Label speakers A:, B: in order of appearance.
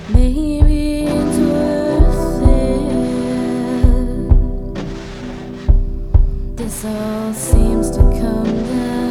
A: Maybe it's worth it. This all seems to come down.